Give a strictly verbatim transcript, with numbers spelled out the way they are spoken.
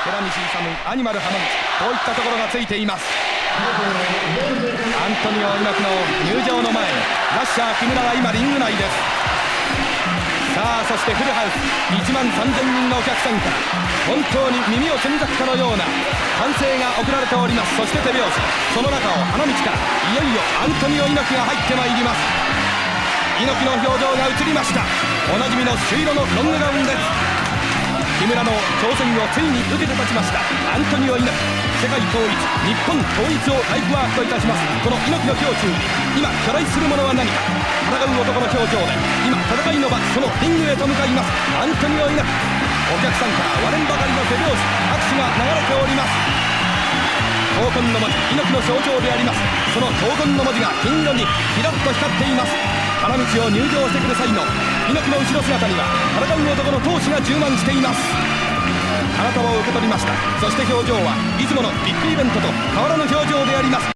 寺西勇、アニマル浜口、こういったところがついています。アントニオ猪木の入場の前にラッシャー木村は今リング内です。さあそしてフルハウスいちまんさんぜんにんのお客さんから本当に耳をつんざくかのような歓声が送られております。そして手拍子、その中を花道からいよいよアントニオ猪木が入ってまいります。猪木の表情が映りました。おなじみの朱色のロングガウンです。木村の挑戦をついに受けて立ちましたアントニオ猪木。世界統一、日本統一をライフワークといたします。この猪木の胸中に今巨大するものは何か。戦う男の表情で今戦いの場、そのリングへと向かいますアントニオ猪木。お客さんから割れんばかりの手拍子、拍手が流れております。闘魂の文字、猪木の象徴であります。その闘魂の文字が金色にキラッと光っています。花道を入場してくる際の猪木の後ろ姿には戦う男の闘志が充満しています。花束を受け取りました。そして表情はいつものビッグイベントと変わらぬ表情であります。